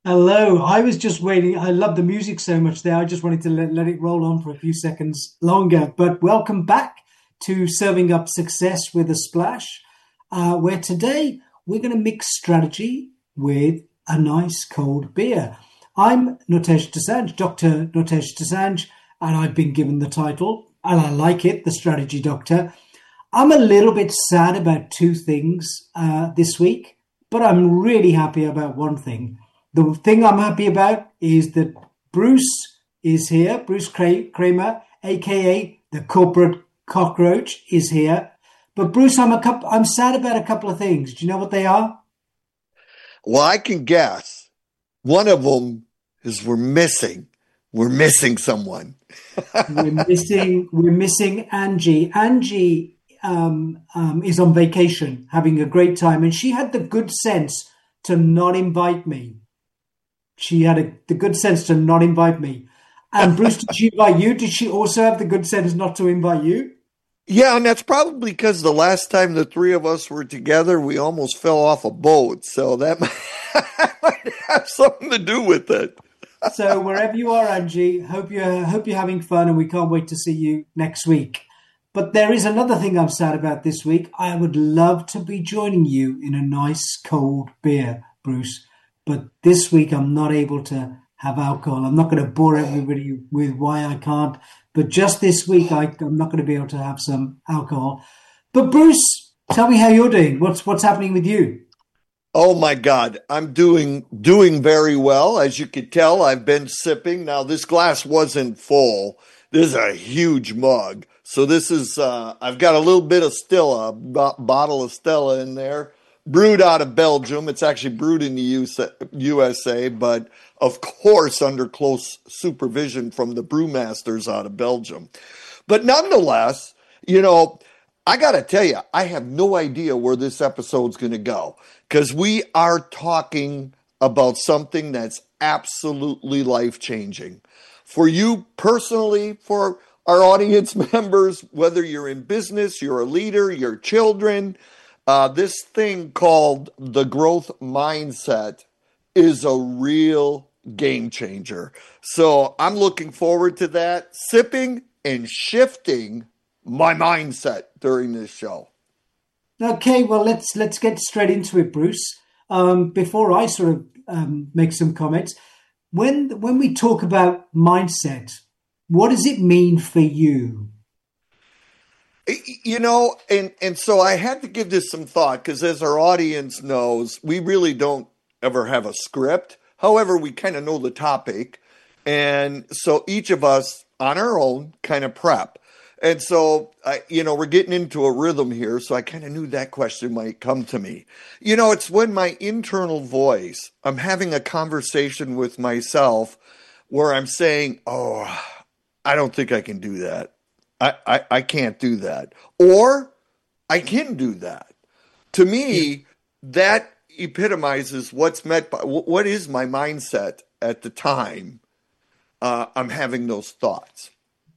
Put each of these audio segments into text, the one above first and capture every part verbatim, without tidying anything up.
Hello. I was just waiting. I love the music so much there. I just wanted to let, let it roll on for a few seconds longer. But welcome back to Serving Up Success with a Splash, uh, where today we're going to mix strategy with a nice cold beer. I'm Notesh Dosanjh, Doctor Notesh Dosanjh, and I've been given the title, and I like it, the Strategy Doctor. I'm a little bit sad about two things uh, this week, but I'm really happy about one thing. The thing I'm happy about is that Bruce is here. Bruce Kramer, aka the corporate cockroach, is here. But Bruce, I'm a couple, I'm sad about a couple of things. Do you know what they are? Well, I can guess. One of them is we're missing. We're missing someone. We're missing. We're missing Angie. Angie um, um, is on vacation, having a great time, and she had the good sense to not invite me. She had a, the good sense to not invite me. And Bruce, did she invite you? Did she also have the good sense not to invite you? Yeah, and that's probably because the last time the three of us were together, we almost fell off a boat. So that might, might have something to do with it. So wherever you are, Angie, hope you hope you're having fun, and we can't wait to see you next week. But there is another thing I'm sad about this week. I would love to be joining you in a nice cold beer, Bruce. But this week I'm not able to have alcohol. I'm not going to bore everybody with why I can't. But just this week, I, I'm not going to be able to have some alcohol. But Bruce, tell me how you're doing. What's what's happening with you? Oh my God, I'm doing doing very well. As you could tell, I've been sipping. Now, this glass wasn't full. This is a huge mug. So this is, uh, I've got a little bit of Stella, a bo- bottle of Stella in there, brewed out of Belgium. It's actually brewed in the U S A, but of course under close supervision from the brewmasters out of Belgium. But nonetheless, you know, I got to tell you, I have no idea where this episode's going to go because we are talking about something that's absolutely life-changing. For you personally, for our audience members, whether you're in business, you're a leader, your children, uh, this thing called the growth mindset is a real game changer. So I'm looking forward to that, sipping and shifting my mindset during this show. Okay, well let's let's get straight into it, Bruce. Um, before I sort of um, make some comments, when when we talk about mindset, what does it mean for you? You know, and and so I had to give this some thought because as our audience knows, we really don't ever have a script. However, we kind of know the topic. And so each of us on our own kind of prep. And so, I, you know, we're getting into a rhythm here. So I kind of knew that question might come to me. You know, it's when my internal voice, I'm having a conversation with myself where I'm saying, oh, I don't think I can do that. I, I, I can't do that. Or I can do that. To Yeah. me, that epitomizes what's meant by what is my mindset at the time uh, I'm having those thoughts.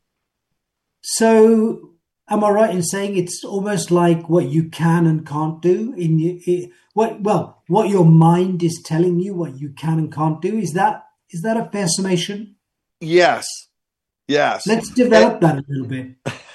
So, am I right in saying it's almost like what you can and can't do in your, i- what? Well, what your mind is telling you, what you can and can't do. Is that is that a fair summation? Yes, yes. Let's develop that a little bit.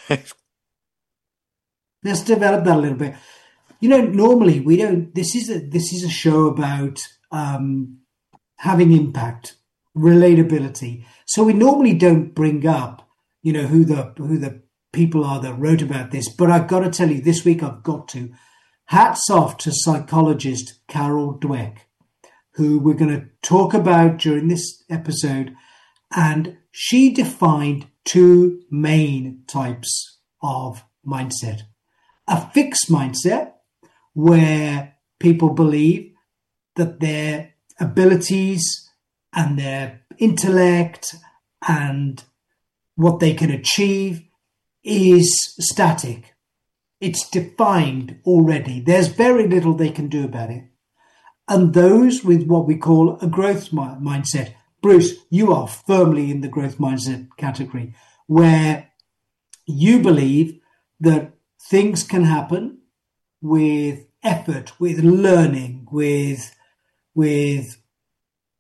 Let's develop that a little bit. You know, normally we don't. This is a this is a show about um, having impact, relatability. So we normally don't bring up, you know, who the who the people are that wrote about this. But I've got to tell you, this week I've got to. Hats off to psychologist Carol Dweck, who we're going to talk about during this episode, and she defined two main types of mindset: a fixed mindset, where people believe that their abilities and their intellect and what they can achieve is static. It's defined already. There's very little they can do about it. And those with what we call a growth mi- mindset. Bruce, you are firmly in the growth mindset category, where you believe that things can happen with effort, with learning, with with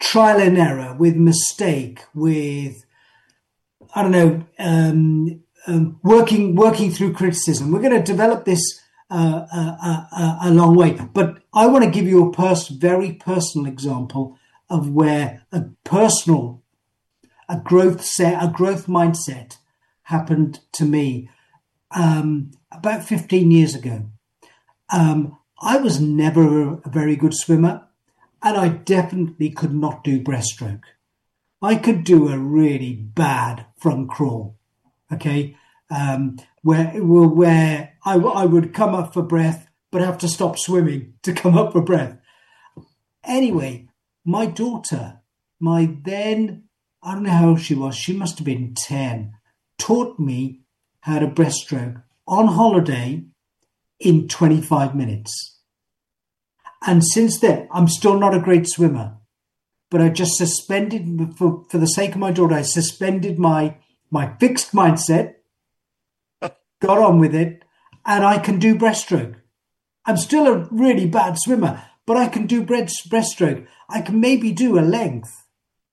trial and error, with mistake, with, I don't know, um, um, working working through criticism. We're going to develop this uh, uh, uh, uh, a long way. But I want to give you a pers- very personal example of where a personal, a growth set, a growth mindset happened to me um, about fifteen years ago. Um, I was never a very good swimmer, and I definitely could not do breaststroke. I could do a really bad front crawl, okay, um, where where I, I would come up for breath, but have to stop swimming to come up for breath. Anyway, my daughter, my then, I don't know how old she was, she must have been ten, taught me how to breaststroke on holiday in twenty-five minutes. And since then, I'm still not a great swimmer, but I just suspended, for, for the sake of my daughter, I suspended my, my fixed mindset, got on with it, and I can do breaststroke. I'm still a really bad swimmer, but I can do breast, breaststroke. I can maybe do a length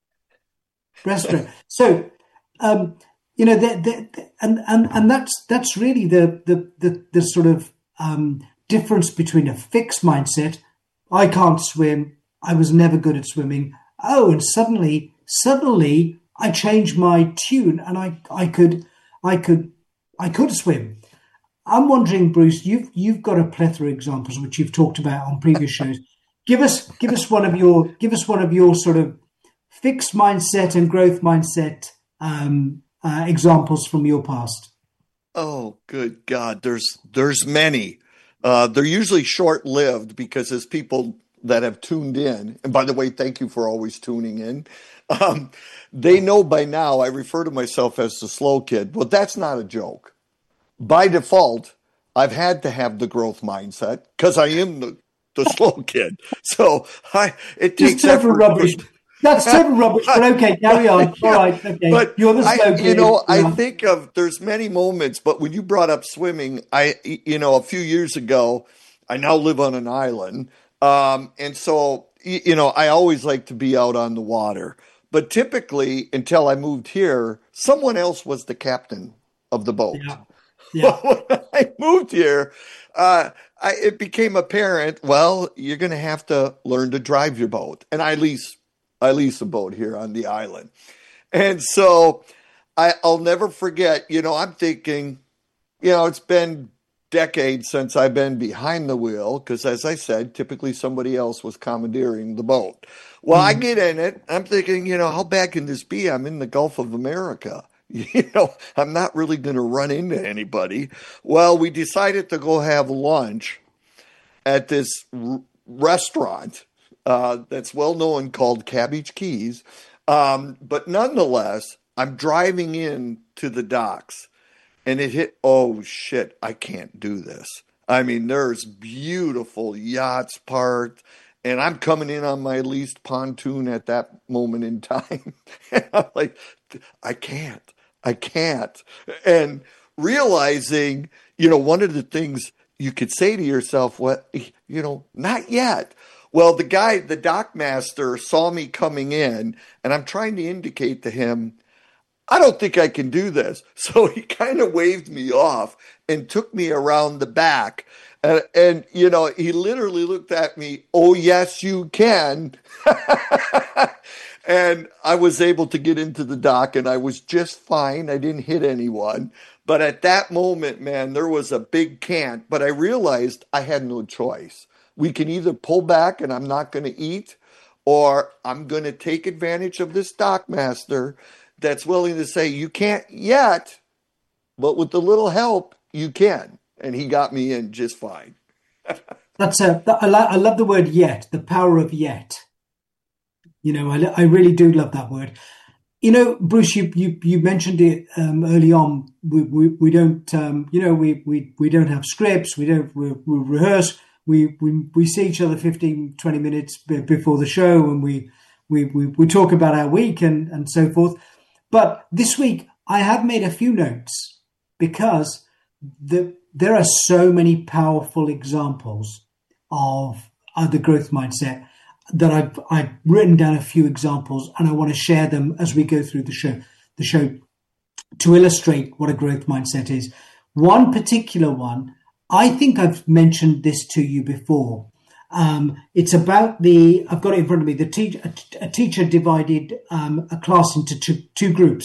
breaststroke. So, um, you know, the, the, the, and, and, and that's, that's really the, the, the, the sort of um, difference between a fixed mindset. I can't swim. I was never good at swimming. Oh, and suddenly, suddenly I changed my tune and I, I could, I could, I could swim. I'm wondering, Bruce, you've, you've got a plethora of examples, which you've talked about on previous shows. Give us, give us one of your, give us one of your sort of fixed mindset and growth mindset um, uh, examples from your past. Oh, good God. There's, there's many. Uh, they're usually short-lived because as people that have tuned in, and by the way, thank you for always tuning in. Um, they know by now I refer to myself as the slow kid. Well, that's not a joke. By default, I've had to have the growth mindset because I am the, the slow kid. So I, it Just takes total effort. rubbish. That's total rubbish, but okay, carry on. All right, okay. But You're the slow I, kid. you know, I Yeah. think of there's many moments, but when you brought up swimming, I, you know, a few years ago, I now live on an island. Um, and so, you know, I always like to be out on the water, but typically until I moved here, someone else was the captain of the boat. Yeah. Yeah. When I moved here, uh, I, it became apparent, well, you're going to have to learn to drive your boat. And I lease, I lease a boat here on the island. And so I, I'll never forget, you know, I'm thinking, you know, it's been decades since I've been behind the wheel because, as I said, typically somebody else was commandeering the boat. Well, I Mm. get in it. I'm thinking, you know, how bad can this be? I'm in the Gulf of America. You know, I'm not really going to run into anybody. Well, we decided to go have lunch at this r- restaurant uh, that's well known called Cabbage Keys. Um, but nonetheless, I'm driving in to the docks and it hit, oh shit, I can't do this. I mean, there's beautiful yachts parked, and I'm coming in on my leased pontoon at that moment in time. And I'm like, I can't, I can't. And realizing, you know, one of the things you could say to yourself, what, you know, not yet. Well, the guy, the dock master saw me coming in, and I'm trying to indicate to him, I don't think I can do this. So he kind of waved me off and took me around the back. And, and, you know, he literally looked at me, oh, yes, you can. And I was able to get into the dock and I was just fine. I didn't hit anyone. But at that moment, man, there was a big can't. But I realized I had no choice. We can either pull back and I'm not going to eat, or I'm going to take advantage of this dock master that's willing to say, you can't yet, but with a little help, you can. And he got me in just fine. That's a, I, lo- I love the word yet, the power of yet. You know, I, I really do love that word. You know, Bruce, you you, you mentioned it um, early on. We we, we don't, um, you know, we, we, we don't have scripts. We don't we, we rehearse. We, we we see each other fifteen, twenty minutes b- before the show, and we we, we we talk about our week and, and so forth. But this week, I have made a few notes because the, there are so many powerful examples of uh, the growth mindset. that I've I've written down a few examples, and I want to share them as we go through the show. The show to illustrate what a growth mindset is. One particular one, I think I've mentioned this to you before. Um, it's about the, I've got it in front of me, the te- a, a teacher divided um, a class into two, two groups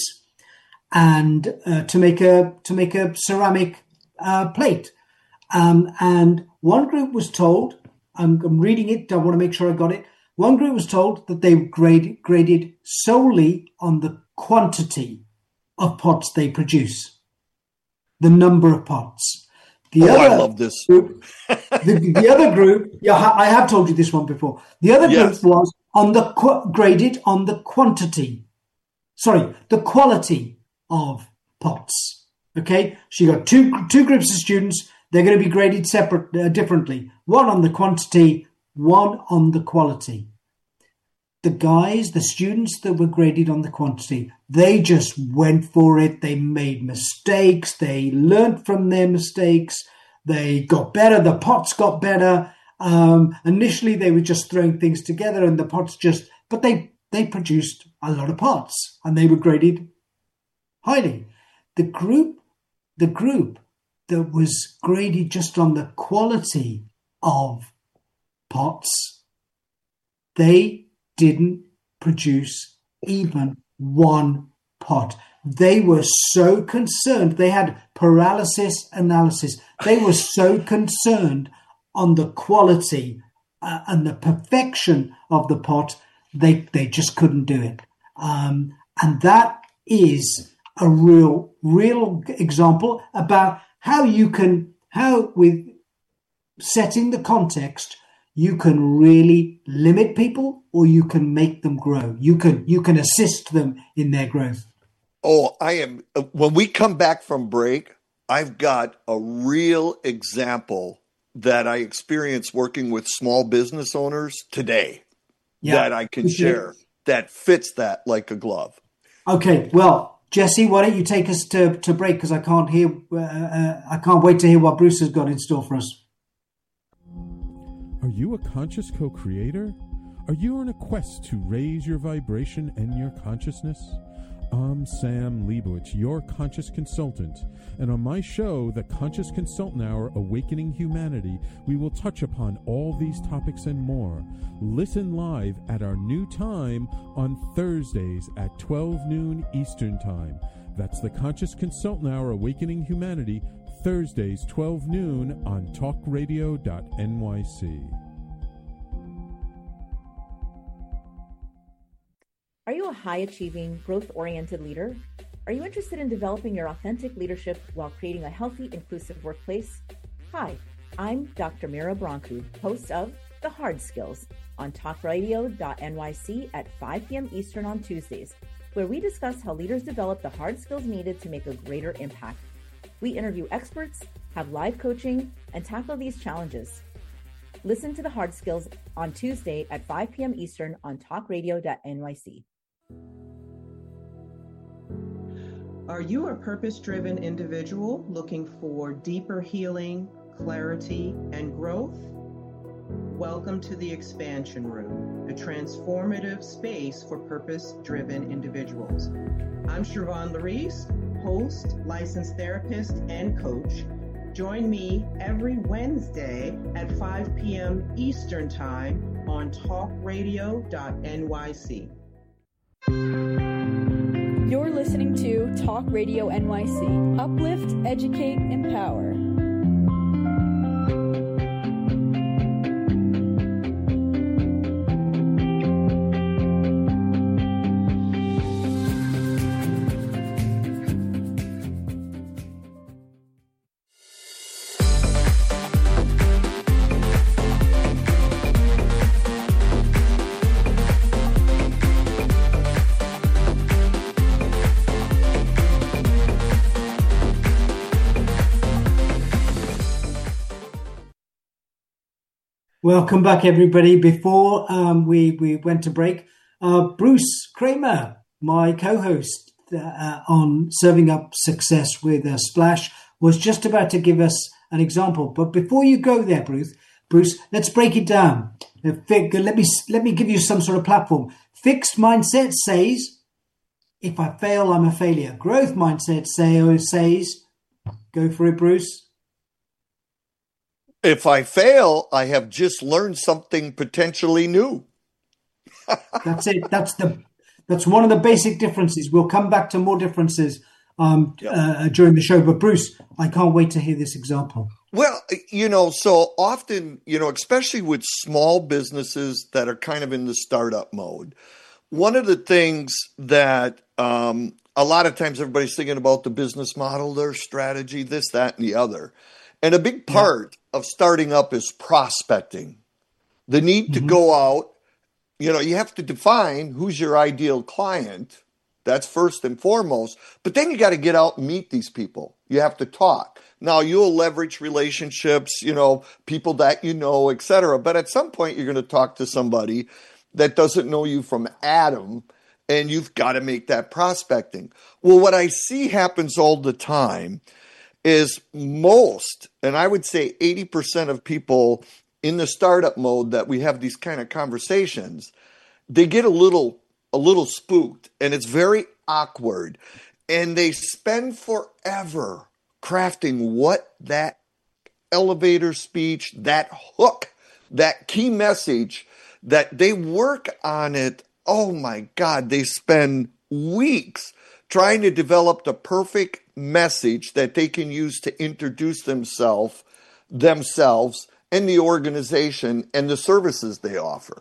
and uh, to make a to make a ceramic uh, plate. Um, and one group was told, I'm, I'm reading it, I want to make sure I got it. One group was told that they grade, graded solely on the quantity of pots they produce, the number of pots. The oh, other I love this. Group, the, the other group, yeah, I have told you this one before. The other yes. group was on the qu- graded on the quantity, sorry, the quality of pots. Okay, so you got two two groups of students. They're going to be graded separate, uh, differently. One on the quantity, one on the quality. The guys, the students that were graded on the quantity, they just went for it. They made mistakes. They learned from their mistakes. They got better. The pots got better. Um, initially, they were just throwing things together and the pots just, but they, they produced a lot of pots and they were graded highly. The group, the group that was graded just on the quality of pots, they didn't produce even one pot. They were so concerned. They had paralysis analysis. They were so concerned on the quality uh, and the perfection of the pot, they, they just couldn't do it. Um, and that is a real, real example about how you can, how with setting the context, you can really limit people or you can make them grow. You can you can assist them in their growth. Oh, I am. When we come back from break, I've got a real example that I experienced working with small business owners today yeah. that I can share that fits that like a glove. Okay, well, Jesse, why don't you take us to, to break because I can't hear. Uh, uh, I can't wait to hear what Bruce has got in store for us. Are you a conscious co-creator? Are you on a quest to raise your vibration and your consciousness? I'm Sam Leibowitz, your conscious consultant, and on my show, The Conscious Consultant Hour, Awakening Humanity, we will touch upon all these topics and more. Listen live at our new time on Thursdays at twelve noon Eastern Time. That's The Conscious Consultant Hour, Awakening Humanity, Thursdays, twelve noon on talk radio dot N Y C. Are you a high-achieving, growth-oriented leader? Are you interested in developing your authentic leadership while creating a healthy, inclusive workplace? Hi, I'm Doctor Mira Brancu, host of The Hard Skills on talk radio dot N Y C at five p.m. Eastern on Tuesdays, where we discuss how leaders develop the hard skills needed to make a greater impact. We interview experts, have live coaching, and tackle these challenges. Listen to The Hard Skills on Tuesday at five p.m. Eastern on talk radio dot N Y C. Are you a purpose-driven individual looking for deeper healing, clarity, and growth? Welcome to the Expansion Room, a transformative space for purpose-driven individuals. I'm Siobhan Larice, host, licensed therapist, and coach. Join me every Wednesday at five p.m. Eastern Time on talk radio dot N Y C. You're listening to Talk Radio N Y C. Uplift, educate, empower. Welcome back, everybody. Before um, we, we went to break, uh, Bruce Kramer, my co-host uh, on Serving Up Success with a Splash, was just about to give us an example. But before you go there, Bruce, Bruce, let's break it down. Let me let me give you some sort of platform. Fixed mindset says, if I fail, I'm a failure. Growth mindset say, says, go for it, Bruce. If I fail, I have just learned something potentially new. That's it. That's the that's one of the basic differences. We'll come back to more differences um, yep. uh, during the show. But Bruce, I can't wait to hear this example. Well, you know, so often, you know, especially with small businesses that are kind of in the startup mode, one of the things that um, a lot of times everybody's thinking about the business model, their strategy, this, that, and the other. And a big part yeah. of starting up is prospecting. The need mm-hmm. to go out, you know, you have to define who's your ideal client. That's first and foremost. But then you got to get out and meet these people. You have to talk. Now, you'll leverage relationships, you know, people that you know, et cetera. But at some point, you're going to talk to somebody that doesn't know you from Adam, and you've got to make that prospecting. Well, what I see happens all the time is most, and I would say eighty percent of people in the startup mode that we have these kind of conversations, they get a little, a little spooked, and it's very awkward. And they spend forever crafting what that elevator speech, that hook, that key message, that they work on it. Oh my God, they spend weeks trying to develop the perfect message that they can use to introduce themselves, themselves and the organization and the services they offer.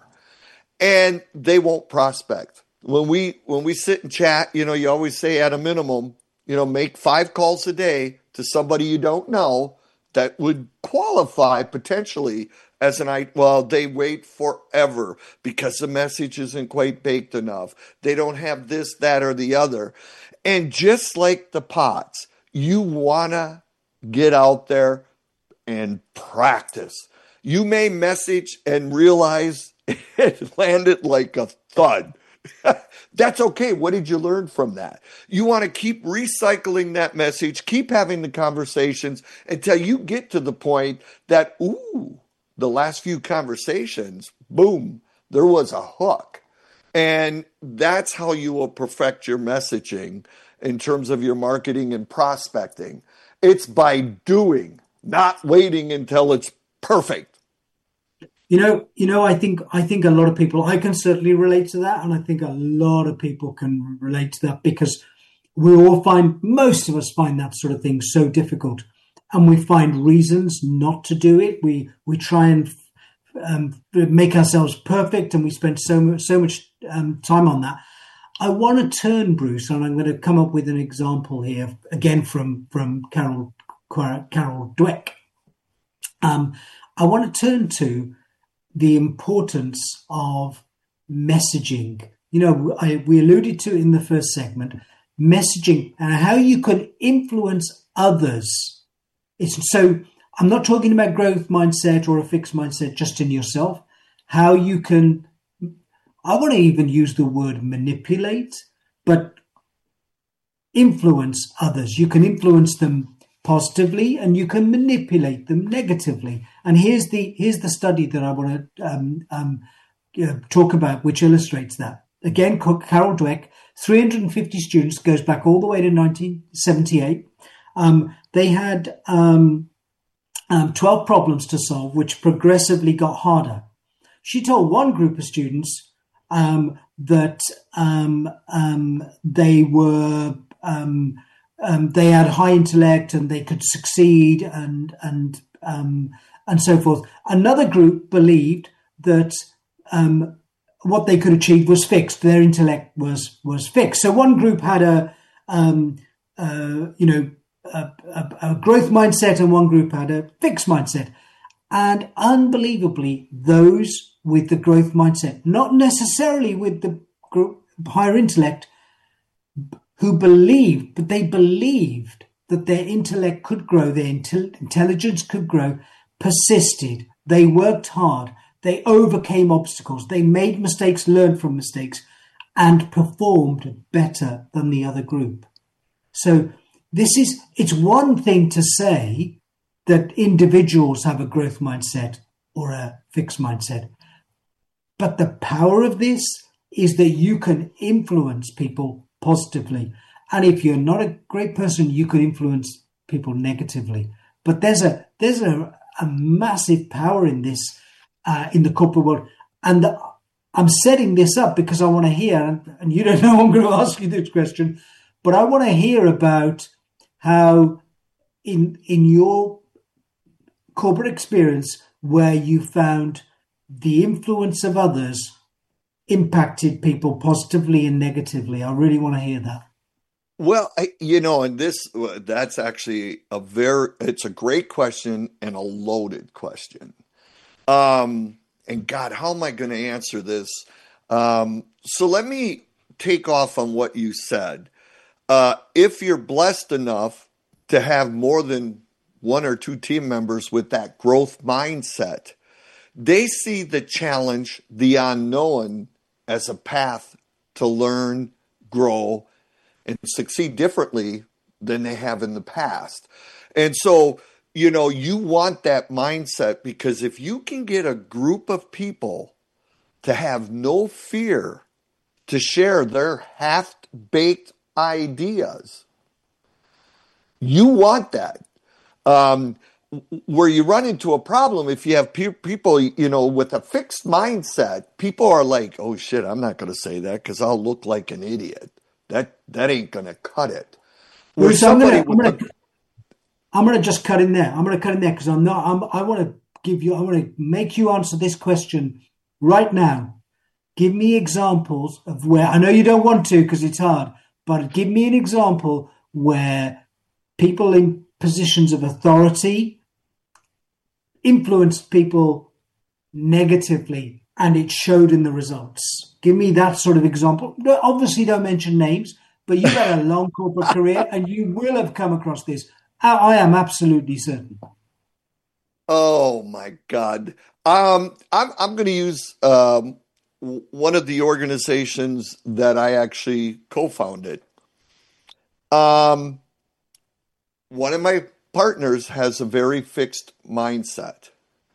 And they won't prospect. When we when we sit and chat, you know, you always say at a minimum, you know, make five calls a day to somebody you don't know that would qualify potentially as an I. Well, they wait forever because the message isn't quite baked enough. They don't have this, that, or the other. And just like the pots, you want to get out there and practice. You may message and realize it landed like a thud. That's okay. What did you learn from that? You want to keep recycling that message, keep having the conversations until you get to the point that, ooh, the last few conversations, boom, there was a hook. And that's how you will perfect your messaging in terms of your marketing and prospecting. It's by doing, not waiting until it's perfect. You know, you know, I think I think a lot of people, I can certainly relate to that. And I think a lot of people can relate to that because we all find, most of us find that sort of thing so difficult. And we find reasons not to do it. We we try and um, make ourselves perfect, and we spend so much, so much um, time on that. I want to turn, Bruce, and I'm going to come up with an example here, again, from, from Carol, Carol Dweck. Um, I want to turn to the importance of messaging. You know, I, we alluded to in the first segment, messaging and how you can influence others. It's, so I'm not talking about growth mindset or a fixed mindset just in yourself. How you can, I want to even use the word manipulate, but influence others. You can influence them positively, and you can manipulate them negatively. And here's the here's the study that I want to um, um, you know, talk about, which illustrates that. Again, Carol Dweck, three hundred fifty students, goes back all the way to nineteen seventy-eight. Um, they had um, um, twelve problems to solve, which progressively got harder. She told one group of students um, that um, um, they were um, Um, they had high intellect and they could succeed and and um, and so forth. Another group believed that um, what they could achieve was fixed. Their intellect was was fixed. So one group had a um, uh, you know a, a, a growth mindset, and one group had a fixed mindset. And unbelievably, those with the growth mindset, not necessarily with the group, higher intellect, who believed, but they believed that their intellect could grow, their intel- intelligence could grow, persisted. They worked hard. They overcame obstacles. They made mistakes, learned from mistakes, and performed better than the other group. So this is, it's one thing to say that individuals have a growth mindset or a fixed mindset, but the power of this is that you can influence people positively. And if you're not a great person, you can influence people negatively. But there's a there's a, a massive power in this uh, in the corporate world. And the, I'm setting this up because I want to hear, and, and you don't know I'm going to ask you this question, but I want to hear about how in in your corporate experience where you found the influence of others impacted people positively and negatively. I really want to hear that. Well, I, you know, and this, that's actually a very, it's a great question and a loaded question. Um, and God, how am I going to answer this? Um, so let me take off on what you said. Uh, if you're blessed enough to have more than one or two team members with that growth mindset, they see the challenge, the unknown, as a path to learn, grow, and succeed differently than they have in the past. And so, you know, you want that mindset, because if you can get a group of people to have no fear to share their half-baked ideas, you want that. Um, where you run into a problem, if you have pe- people, you know, with a fixed mindset, people are like, oh shit, I'm not going to say that because I'll look like an idiot. That that ain't going to cut it. Where Bruce, I'm somebody going with to a- I'm going to just cut in there. I'm going to cut in there because I'm not, I'm, I want to give you, I want to make you answer this question right now. Give me examples of where, I know you don't want to because it's hard, but give me an example where people in positions of authority influenced people negatively and it showed in the results. Give me that sort of example. No, obviously don't mention names, but you've had a long corporate career and you will have come across this. I, I am absolutely certain. Oh my God. Um, I'm, I'm going to use um, one of the organizations that I actually co-founded. Um, one of my partners has a very fixed mindset.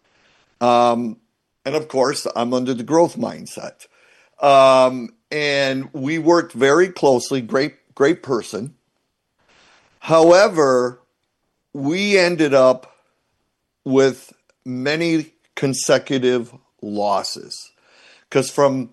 Um, and of course, I'm under the growth mindset. Um, and we worked very closely, great, great person. However, we ended up with many consecutive losses because from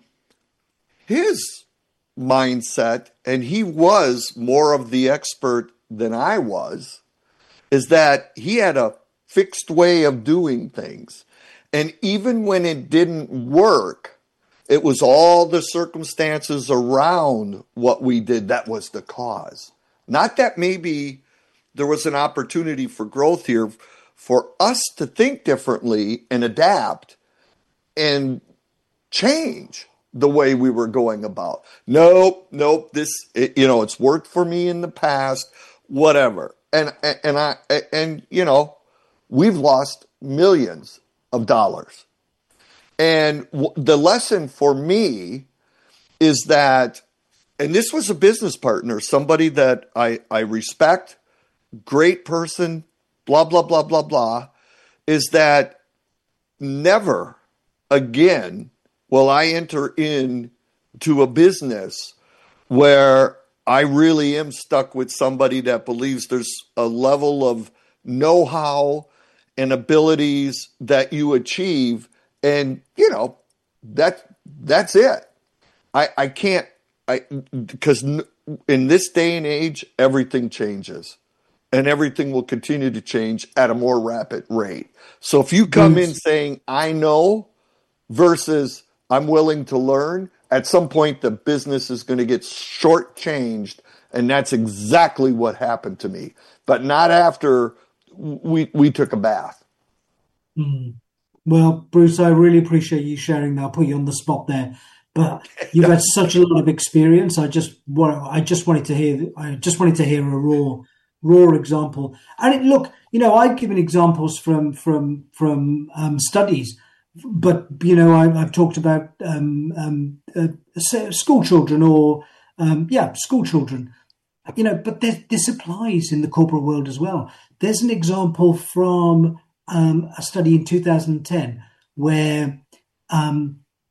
his mindset, and he was more of the expert than I was, is that he had a fixed way of doing things. And even when it didn't work, it was all the circumstances around what we did that was the cause. Not that maybe there was an opportunity for growth here for us to think differently and adapt and change the way we were going about. Nope, nope, this, it, you know, it's worked for me in the past, whatever. And, and I, and, you know, we've lost millions of dollars. And w- the lesson for me is that, and this was a business partner, somebody that I, I respect, great person, blah, blah, blah, blah, blah, is that never again will I enter into a business where I really am stuck with somebody that believes there's a level of know-how and abilities that you achieve. And, you know, that that's it. I, I can't, I because in this day and age, everything changes. And everything will continue to change at a more rapid rate. So if you come in saying, I know, versus I'm willing to learn, at some point the business is going to get shortchanged. And that's exactly what happened to me. But not after we we took a bath. Mm. Well, Bruce, I really appreciate you sharing that. I'll put you on the spot there. But you've had such a lot of experience. I just want, I just wanted to hear, I just wanted to hear a raw raw example. And it, look, you know, I've given examples from from from um, studies, but you know, I, I've talked about um, um, uh, school children or um, yeah, school children. You know, but this, this applies in the corporate world as well. There's an example from um, a study in two thousand ten where um,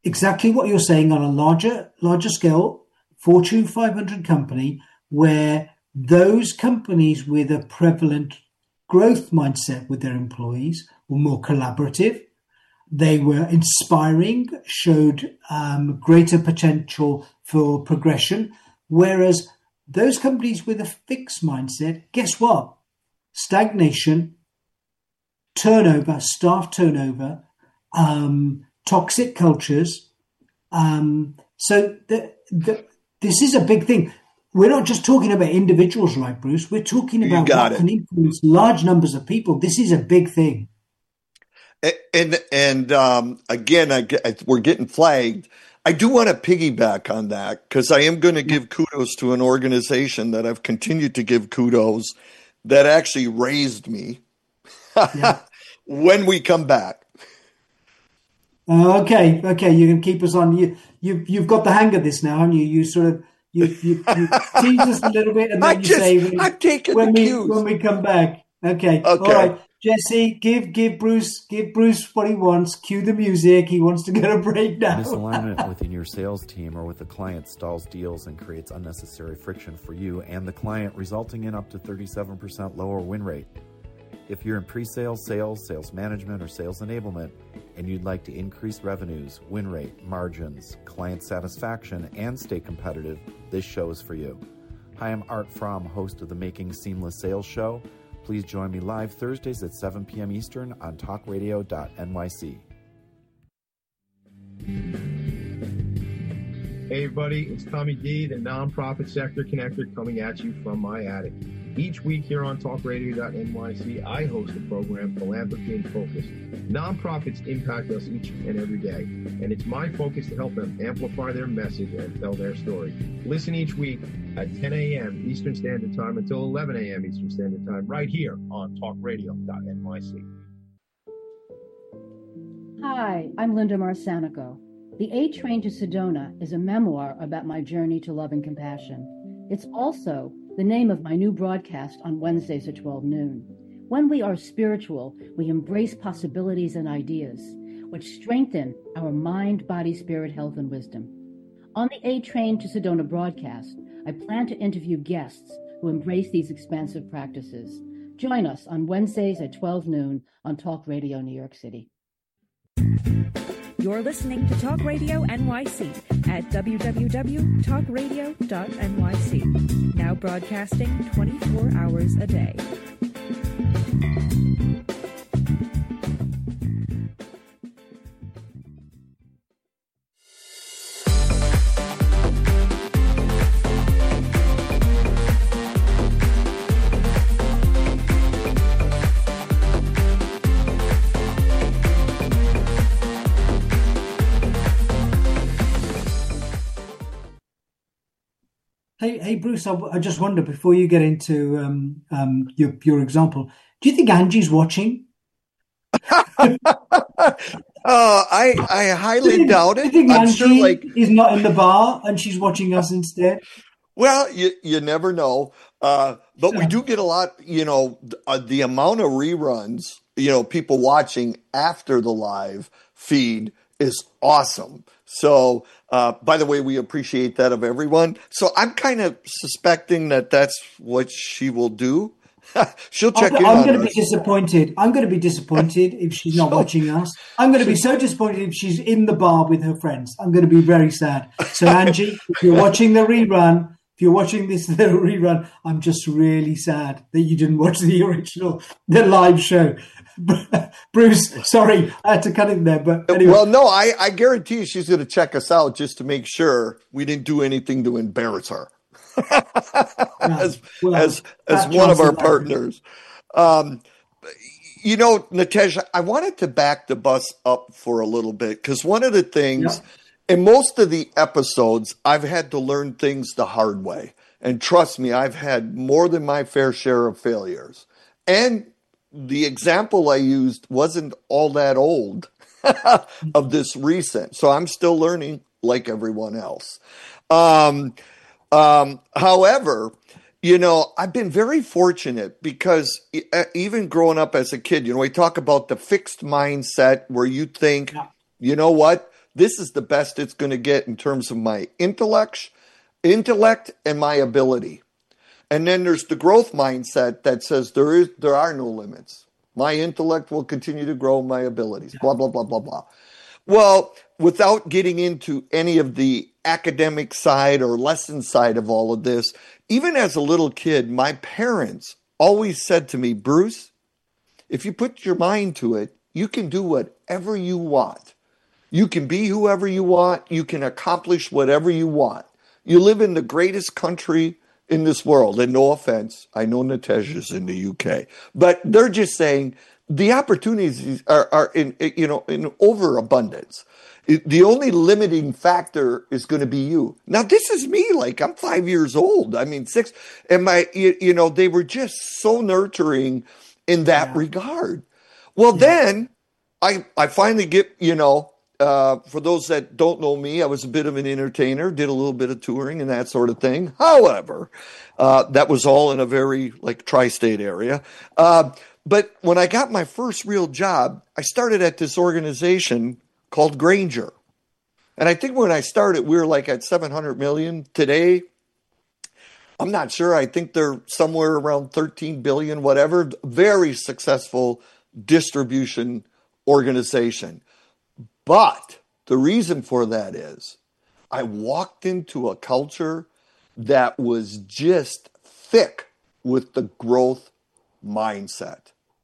exactly what you're saying on a larger, larger scale, Fortune five hundred company, where those companies with a prevalent growth mindset with their employees were more collaborative. They were inspiring, showed um, greater potential for progression. Whereas those companies with a fixed mindset, guess what? Stagnation, turnover, staff turnover, um, toxic cultures. Um, so the, the, this is a big thing. We're not just talking about individuals, right, Bruce? We're talking about what it. can influence large numbers of people. This is a big thing. And and um, again, I, we're getting flagged. I do want to piggyback on that because I am going to give kudos to an organization that I've continued to give kudos that actually raised me yeah. when we come back. Uh, okay, okay, you can keep us on. You you you've got the hang of this now, haven't you? You sort of you you, you tease us a little bit, and then I you just, say when, I'm taking when the we cues. when we come back. Okay, okay. All right. Jesse, give give Bruce give Bruce what he wants. Cue the music. He wants to get a break now. Misalignment within your sales team or with the client stalls deals and creates unnecessary friction for you and the client, resulting in up to thirty-seven percent lower win rate. If you're in pre-sales, sales, sales management, or sales enablement, and you'd like to increase revenues, win rate, margins, client satisfaction, and stay competitive, this show is for you. Hi, I'm Art Fromm, host of the Making Seamless Sales Show. Please join me live Thursdays at seven p.m. Eastern on talk radio dot N Y C. Hey everybody, it's Tommy D, the Nonprofit Sector Connector, coming at you from my attic. Each week here on talk radio dot N Y C, I host the program Philanthropy in Focus. Nonprofits impact us each and every day, and it's my focus to help them amplify their message and tell their story. Listen each week at ten a.m. Eastern Standard Time until eleven a.m. Eastern Standard Time, right here on talk radio dot N Y C. Hi, I'm Linda Marsanico. The A Train to Sedona is a memoir about my journey to love and compassion. It's also the name of my new broadcast on Wednesdays at twelve noon. When we are spiritual, we embrace possibilities and ideas, which strengthen our mind, body, spirit, health, and wisdom. On the A Train to Sedona broadcast, I plan to interview guests who embrace these expansive practices. Join us on Wednesdays at twelve noon on Talk Radio New York City. You're listening to Talk Radio N Y C at w w w dot talk radio dot N Y C. Now broadcasting twenty-four hours a day. Hey, hey, Bruce. I, I just wonder before you get into um, um, your your example, do you think Angie's watching? uh, I I highly think, doubt it. I think I'm Angie sure, like, is not in the bar and she's watching us instead. Well, you you never know, uh, but we do get a lot. You know, uh, the amount of reruns, you know, people watching after the live feed is awesome. So, uh, by the way, we appreciate that of everyone. So I'm kind of suspecting that that's what she will do. She'll check I'm, in I'm on going to us. be disappointed. I'm going to be disappointed if she's not So- watching us. I'm going to be so disappointed if she's in the bar with her friends. I'm going to be very sad. So, Angie, if you're watching the rerun, if you're watching this little rerun, I'm just really sad that you didn't watch the original, the live show. Bruce, sorry, I had to cut in there. But anyway. Well, no, I, I guarantee you she's going to check us out just to make sure we didn't do anything to embarrass her. as well, as as that one of chance our is partners. Um, you know, Natasha, I wanted to back the bus up for a little bit because one of the things Yeah. in most of the episodes, I've had to learn things the hard way. And trust me, I've had more than my fair share of failures. And the example I used wasn't all that old of this recent. So I'm still learning like everyone else. Um, um, however, you know, I've been very fortunate because e- even growing up as a kid, you know, we talk about the fixed mindset where you think, Yeah. you know what, this is the best it's going to get in terms of my intellect, intellect and my ability. And then there's the growth mindset that says there is there are no limits. My intellect will continue to grow, my abilities, blah, blah, blah, blah, blah. Well, without getting into any of the academic side or lesson side of all of this, even as a little kid, my parents always said to me, Bruce, if you put your mind to it, you can do whatever you want. You can be whoever you want. You can accomplish whatever you want. You live in the greatest country in this world. And no offense, I know Natesha's in the U K, but they're just saying the opportunities are, are in, you know, in overabundance. The only limiting factor is going to be you. Now, this is me. Like, I'm five years old. I mean, six. And my, you, you know, they were just so nurturing in that yeah. regard. Well, yeah. then I, I finally get, you know, uh, for those that don't know me, I was a bit of an entertainer, did a little bit of touring and that sort of thing. However, uh, that was all in a very like tri-state area. Uh, but when I got my first real job, I started at this organization called Grainger. And I think when I started, we were like at seven hundred million. Today, I'm not sure. I think they're somewhere around thirteen billion, whatever. Very successful distribution organization. But the reason for that is I walked into a culture that was just thick with the growth mindset.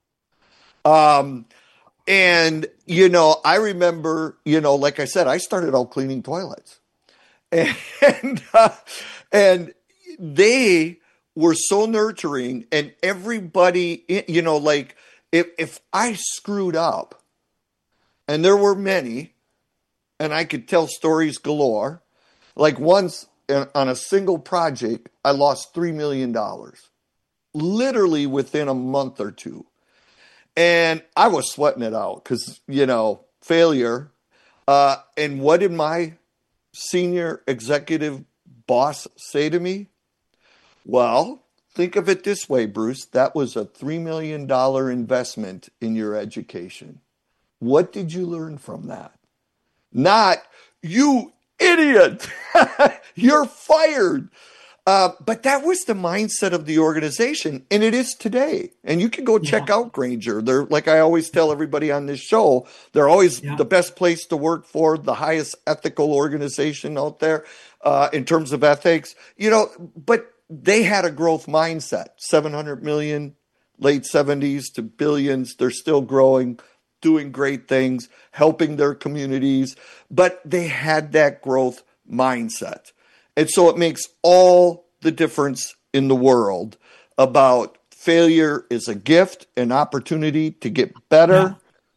Um, and, you know, I remember, you know, like I said, I started out cleaning toilets. And, uh, and they were so nurturing, and everybody, you know, like if, if I screwed up, and there were many, and I could tell stories galore. Like once on a single project, I lost three million dollars, literally within a month or two. And I was sweating it out because, you know, failure. Uh, and what did my senior executive boss say to me? Well, think of it this way, Bruce. That was a three million dollars investment in your education. What did you learn from that? Not, you idiot, you're fired. Uh, but that was the mindset of the organization, and it is today. And you can go check yeah. out Grainger. They're, like I always tell everybody on this show, they're always yeah. the best place to work for, the highest ethical organization out there uh, in terms of ethics. You know, but they had a growth mindset, seven hundred million, late seventies to billions. They're still growing, doing great things, helping their communities, but they had that growth mindset. And so it makes all the difference in the world about failure is a gift, an opportunity to get better,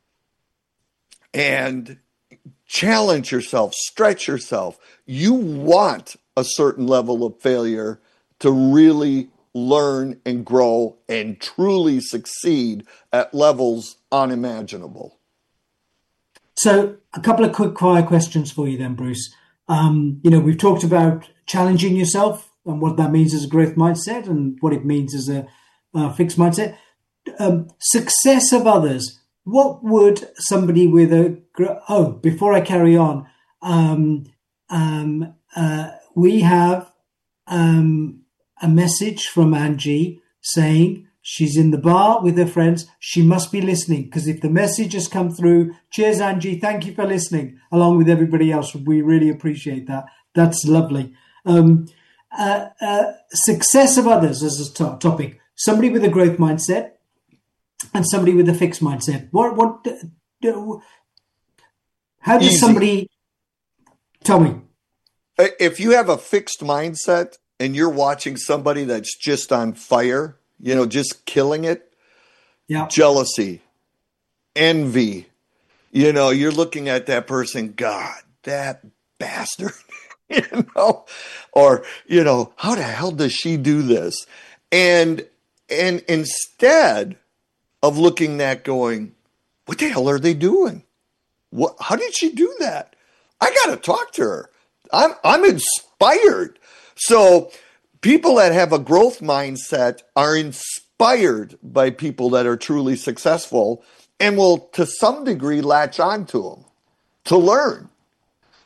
yeah. and challenge yourself, stretch yourself. You want a certain level of failure to really learn and grow and truly succeed at levels unimaginable. So a couple of quick fire questions for you then, Bruce. Um, you know, we've talked about challenging yourself and what that means as a growth mindset and what it means as a, a fixed mindset. Um, success of others. What would somebody with a, oh, before I carry on, um, um, uh, we have um, a message from Angie saying she's in the bar with her friends. She must be listening, because if the message has come through, cheers, Angie. Thank you for listening, along with everybody else. We really appreciate that. That's lovely. Um, uh, uh, success of others as a to- topic. Somebody with a growth mindset and somebody with a fixed mindset. What? What? Uh, how does Easy. somebody tell me? If you have a fixed mindset and you're watching somebody that's just on fire, you know, just killing it, yeah. jealousy, envy, you know, you're looking at that person, God, that bastard, you know, or, you know, how the hell does she do this? And, and instead of looking at going, what the hell are they doing? What, how did she do that? I got to talk to her. I'm, I'm inspired. So people that have a growth mindset are inspired by people that are truly successful and will, to some degree, latch onto them to learn.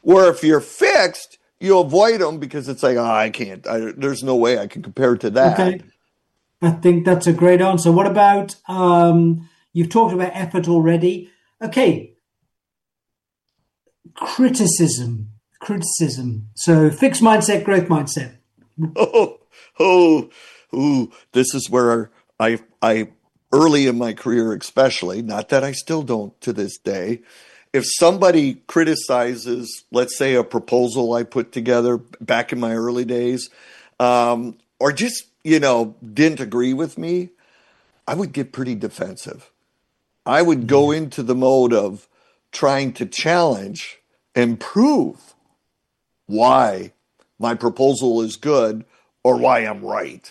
Where if you're fixed, you avoid them because it's like, oh, I can't. I, there's no way I can compare to that. Okay. I think that's a great answer. What about, um, you've talked about effort already. Okay. Criticism. Criticism. So fixed mindset, growth mindset. Oh, oh, ooh, this is where I, I, early in my career especially, not that I still don't to this day, if somebody criticizes, let's say, a proposal I put together back in my early days, um, or just, you know, didn't agree with me, I would get pretty defensive. I would go into the mode of trying to challenge and prove why my proposal is good or why I'm right.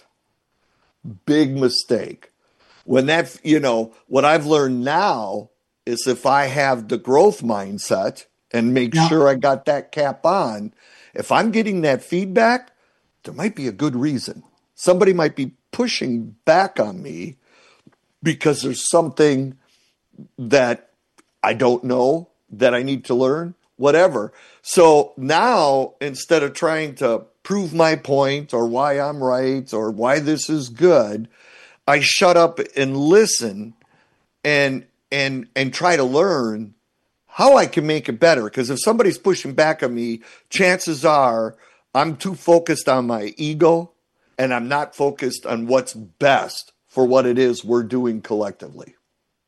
Big mistake. When that, you know, what I've learned now is if I have the growth mindset and make yeah. sure I got that cap on, if I'm getting that feedback, there might be a good reason. Somebody might be pushing back on me because there's something that I don't know that I need to learn, whatever. So now, instead of trying to prove my point or why I'm right or why this is good, I shut up and listen and and and try to learn how I can make it better. Because if somebody's pushing back on me, chances are I'm too focused on my ego and I'm not focused on what's best for what it is we're doing collectively.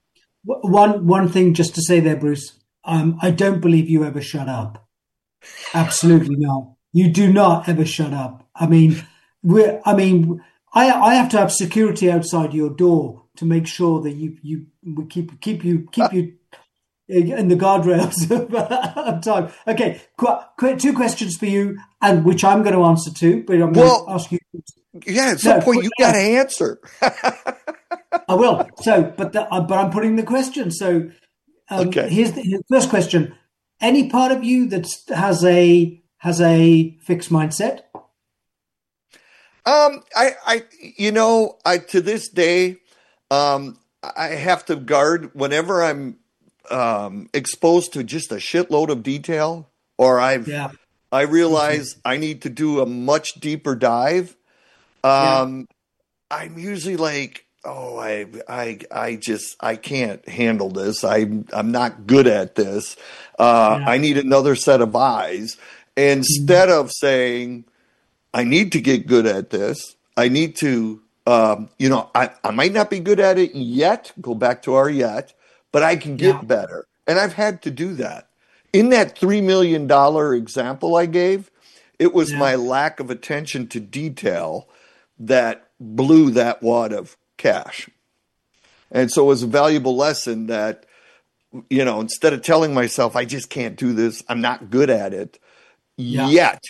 One one thing just to say there, Bruce, um, I don't believe you ever shut up. Absolutely not. You do not ever shut up. I mean, we're, I mean, I, I have to have security outside your door to make sure that you you we keep keep you keep you in the guardrails of, of time. Okay, qu- qu- two questions for you, and which I'm going to answer to, but I'm well, going to ask you. Yeah, at some no, point you got to answer. I will. So, but the, uh, but I'm putting the question. So, um, okay. Here's the, here's the first question: any part of you that has a has a fixed mindset? Um, I, I, you know, I to this day, um, I have to guard whenever I'm um, exposed to just a shitload of detail, or I've, yeah. I realize I need to do a much deeper dive. Um, yeah. I'm usually like, oh, I, I, I just, I can't handle this. I'm, I'm not good at this. Uh, yeah. I need another set of eyes. Instead mm-hmm. of saying, I need to get good at this. I need to, um, you know, I, I might not be good at it yet. Go back to our yet, but I can get yeah. better. And I've had to do that. In that three million dollars example I gave, it was yeah. my lack of attention to detail that blew that wad of cash. And so it was a valuable lesson that, you know, instead of telling myself, I just can't do this, I'm not good at it yeah. yet.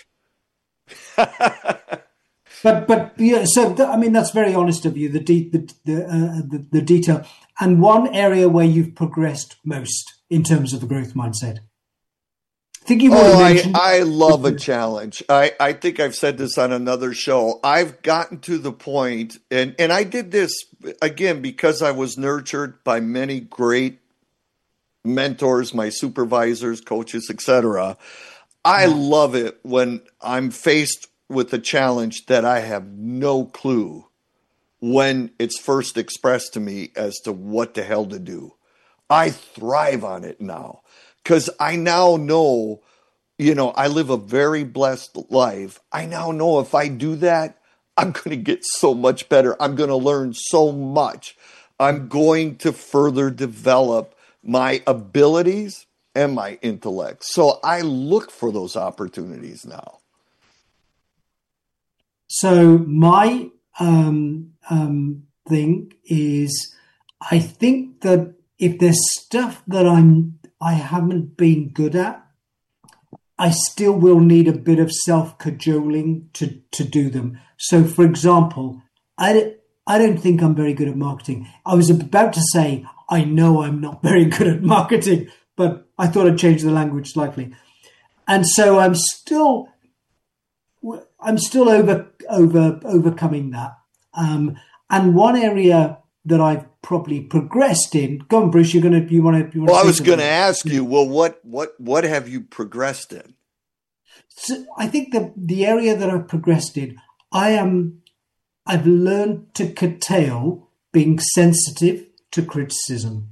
but but yeah, so th- I mean that's very honest of you. The de- the the, uh, the the detail, and one area where you've progressed most in terms of the growth mindset. I think you oh, I, I love a challenge. I, I think I've said this on another show. I've gotten to the point, and and I did this again because I was nurtured by many great mentors, my supervisors, coaches, et cetera. I love it when I'm faced with a challenge that I have no clue when it's first expressed to me as to what the hell to do. I thrive on it now because I now know, you know, I live a very blessed life. I now know if I do that, I'm going to get so much better. I'm going to learn so much. I'm going to further develop my abilities and my intellect. So I look for those opportunities now. So my um, um, thing is, I think that if there's stuff that I'm I haven't been good at, I still will need a bit of self-cajoling to to do them. So, for example, I I don't think I'm very good at marketing. I was about to say I know I'm not very good at marketing, but I thought I'd change the language slightly. And so I'm still, I'm still over, over, overcoming that. Um, and one area that I've probably progressed in, go on, Bruce, you're going to, you want to, you want well, to I was going to ask you, well, what, what, what have you progressed in? So I think the the area that I've progressed in, I am, I've learned to curtail being sensitive to criticism.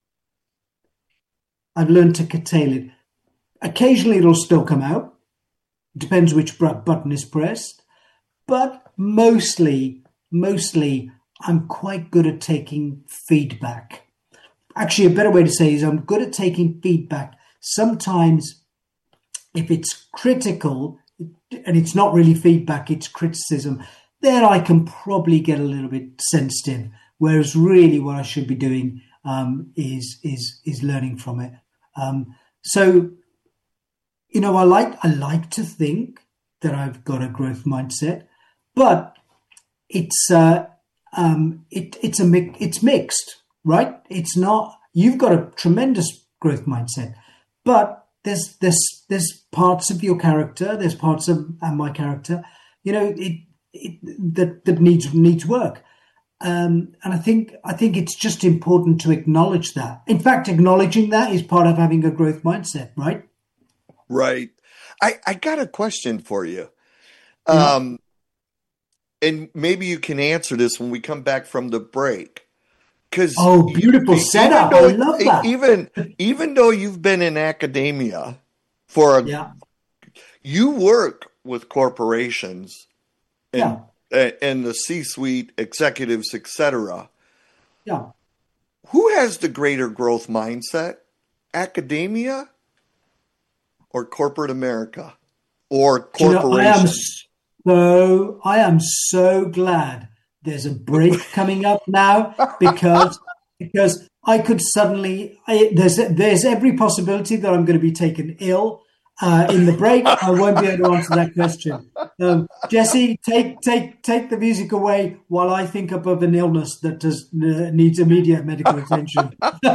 I've learned to curtail it. Occasionally it'll still come out. Depends which button is pressed. But mostly, mostly I'm quite good at taking feedback. Actually, a better way to say is I'm good at taking feedback. Sometimes if it's critical and it's not really feedback, it's criticism, then I can probably get a little bit sensitive. Whereas really what I should be doing um, is is is learning from it. Um, so, you know, I like I like to think that I've got a growth mindset, but it's uh, um, it it's a mi- it's mixed, right? It's not. You've got a tremendous growth mindset, but there's there's there's parts of your character, there's parts of uh, my character, you know, it, it that that needs needs work. Um, and I think I think it's just important to acknowledge that. In fact, acknowledging that is part of having a growth mindset, right? Right. I, I got a question for you. Um, yeah. And maybe you can answer this when we come back from the break. Cause oh, beautiful you, setup. Though, I love that. Even, even though you've been in academia for a, yeah. you work with corporations and yeah. and the C-suite executives, et cetera. Yeah. Who has the greater growth mindset? Academia or corporate America or corporations? You know, I am so I am so glad there's a break coming up now because because I could suddenly I, there's there's every possibility that I'm going to be taken ill. Uh, in the break, I won't be able to answer that question. Um, Jesse, take take take the music away while I think up of an illness that does uh, needs immediate medical attention.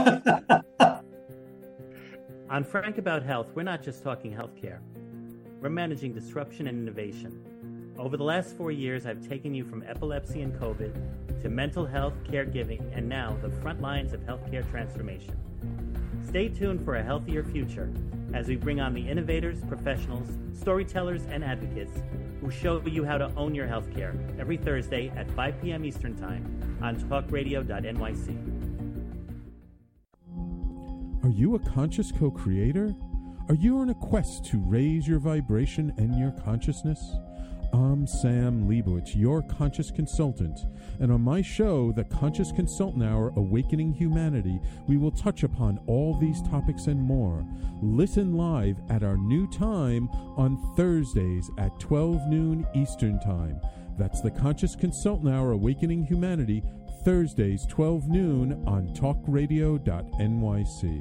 On Frank About Health, we're not just talking healthcare. We're managing disruption and innovation. Over the last four years, I've taken you from epilepsy and COVID to mental health, caregiving, and now the front lines of healthcare transformation. Stay tuned for a healthier future as we bring on the innovators, professionals, storytellers, and advocates who show you how to own your healthcare every Thursday at five p.m. Eastern Time on talk radio dot N Y C. Are you a conscious co-creator? Are you on a quest to raise your vibration and your consciousness? I'm Sam Leibowitz, your conscious consultant, and on my show, The Conscious Consultant Hour, Awakening Humanity, we will touch upon all these topics and more. Listen live at our new time on Thursdays at twelve noon Eastern Time. That's The Conscious Consultant Hour, Awakening Humanity, Thursdays, twelve noon on talk radio dot N Y C.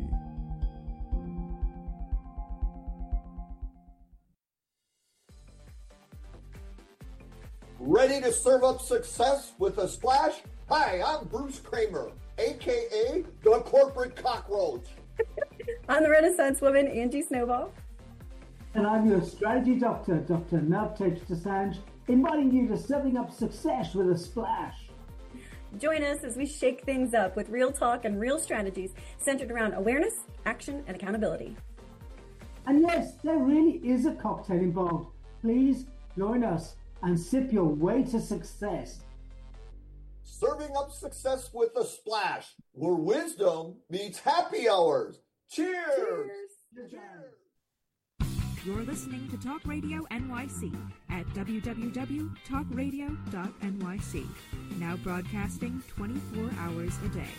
Ready to serve up success with a splash? Hi, I'm Bruce Kramer, a k a the Corporate Cockroach. I'm the Renaissance woman, Angie Snowball. And I'm your strategy doctor, Doctor Navtej Desange, inviting you to serving up success with a splash. Join us as we shake things up with real talk and real strategies centered around awareness, action, and accountability. And yes, there really is a cocktail involved. Please join us and sip your way to success. Serving up success with a splash, where wisdom meets happy hours. Cheers! Cheers! Cheers. You're listening to Talk Radio N Y C at w w w dot talk radio dot N Y C. Now broadcasting twenty-four hours a day.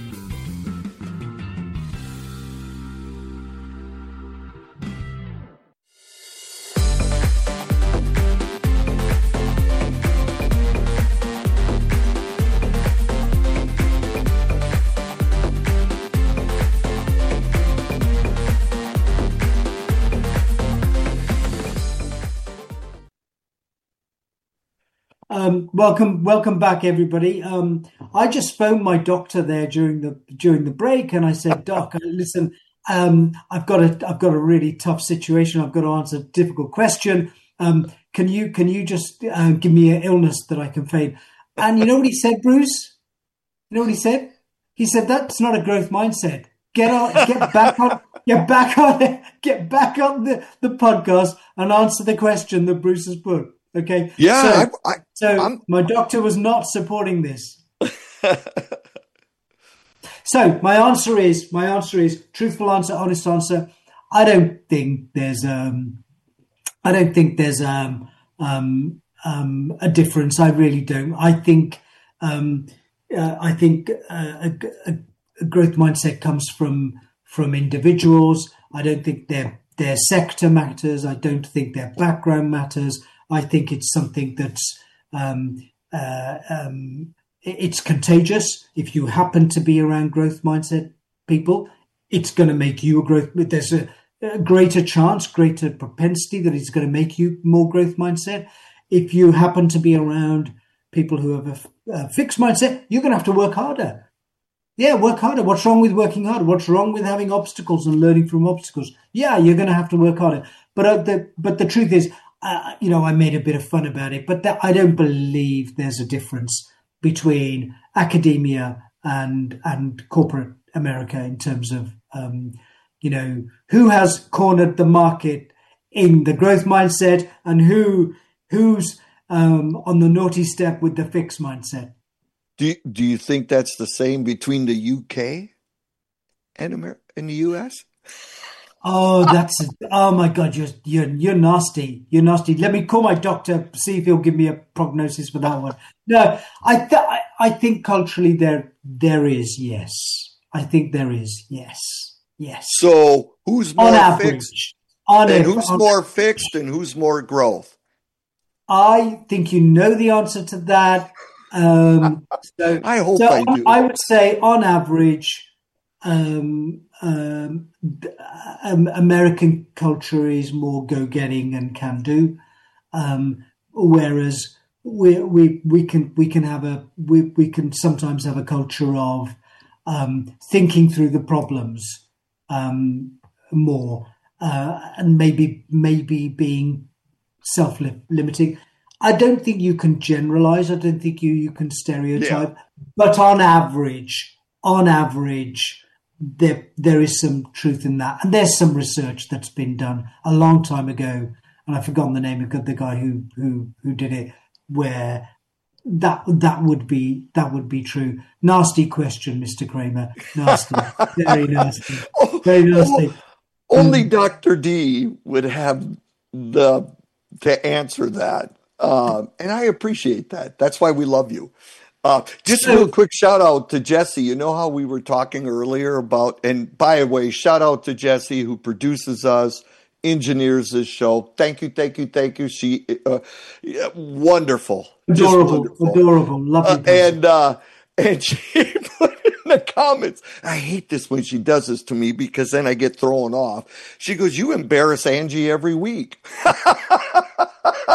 Um, welcome, welcome back, everybody. Um, I just phoned my doctor there during the during the break, and I said, "Doc, listen, um, I've got a I've got a really tough situation. I've got to answer a difficult question. Um, can you can you just uh, give me an illness that I can fade?" And you know what he said, Bruce? You know what he said? He said, "That's not a growth mindset. Get on, get back on, get back on it. Get back on the, the podcast and answer the question that Bruce has put. Okay. Yeah. So, I, I, so I'm... my doctor was not supporting this. So my answer is my answer is truthful answer, honest answer. I don't think there's um, I don't think there's um, um, um, a difference. I really don't. I think um, uh, I think uh, a, a, a growth mindset comes from from individuals. I don't think their their sector matters. I don't think their background matters. I think it's something that's um, uh, um, it's contagious. If you happen to be around growth mindset people, it's going to make you a growth. There's a, a greater chance, greater propensity that it's going to make you more growth mindset. If you happen to be around people who have a, a fixed mindset, you're going to have to work harder. Yeah, work harder. What's wrong with working harder? What's wrong with having obstacles and learning from obstacles? Yeah, you're going to have to work harder. But uh, the but the truth is, uh, you know, I made a bit of fun about it, but that, I don't believe there's a difference between academia and and corporate America in terms of, um, you know, who has cornered the market in the growth mindset and who who's um, on the naughty step with the fixed mindset. Do you, do you think that's the same between the U K and America and the U S? Oh, that's oh my God! You're you're you're nasty. You're nasty. Let me call my doctor. See if he'll give me a prognosis for that one. No, I th- I, I think culturally there there is yes. I think there is yes yes. So who's more on average, fixed? On and a, who's on, more fixed and who's more growth? I think you know the answer to that. Um, so I hope so I do. I would say on average. Um, um, um, American culture is more go-getting and can-do, um, whereas we we we can we can have a we we can sometimes have a culture of um, thinking through the problems um, more uh, and maybe maybe being self-limiting. I don't think you can generalize. I don't think you you can stereotype, yeah. But on average, on average. There, there is some truth in that, and there's some research that's been done a long time ago, and I've forgotten the name of the guy who who who did it. Where that that would be that would be true. Nasty question, Mister Kramer. Nasty, very nasty, very nasty. Only um, Doctor D would have the to answer that, um, and I appreciate that. That's why we love you. Uh, just a real quick shout out to Jesse. You know how we were talking earlier about, and by the way, shout out to Jesse who produces us, engineers this show. Thank you, thank you, thank you. She, uh, yeah, wonderful, adorable, wonderful. adorable, lovely. Uh, and uh, and she put in the comments. I hate this when she does this to me because then I get thrown off. She goes, "You embarrass Angie every week." I've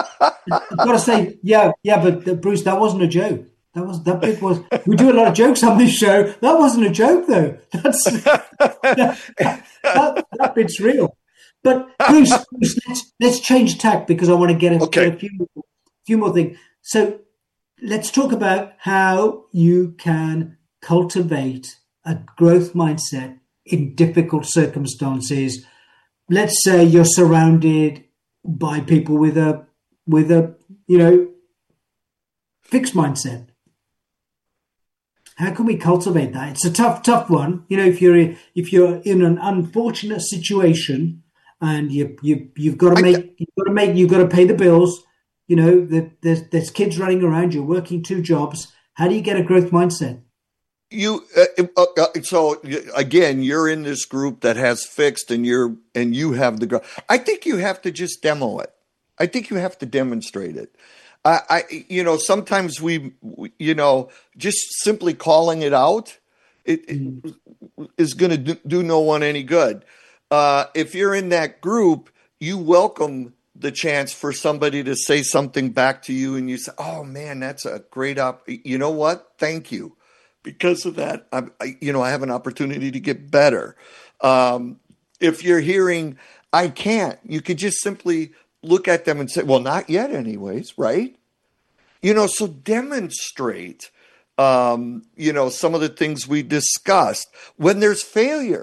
got to say, yeah, yeah, but uh, Bruce, that wasn't a joke. That was that bit was. We do a lot of jokes on this show. That wasn't a joke, though. That's that, that, that bit's real. But Bruce, Bruce, let's let's change tack because I want to get a, okay. get a few few more things. So let's talk about how you can cultivate a growth mindset in difficult circumstances. Let's say you're surrounded by people with a with a you know fixed mindset. How can we cultivate that? It's a tough, tough one. You know, if you're if you're in an unfortunate situation and you you you've got to make you've got to make you've got to pay the bills. You know, the, there's there's kids running around. You're working two jobs. How do you get a growth mindset? You uh, uh, so again, you're in this group that has fixed, and you're and you have the growth. I think you have to just demo it. I think you have to demonstrate it. I, I, you know, sometimes we, we, you know, just simply calling it out, it, it is going to do, do no one any good. Uh, if you're in that group, you welcome the chance for somebody to say something back to you, and you say, "Oh man, that's a great op. You know what? Thank you, because of that, I, I you know, I have an opportunity to get better." Um, if you're hearing, "I can't," you could just simply look at them and say, "Well, not yet anyways," right? You know, so demonstrate, um, you know, some of the things we discussed. When there's failure,